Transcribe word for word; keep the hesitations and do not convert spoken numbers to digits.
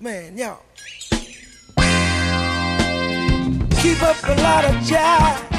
man, yo. Keep up a lot of jive.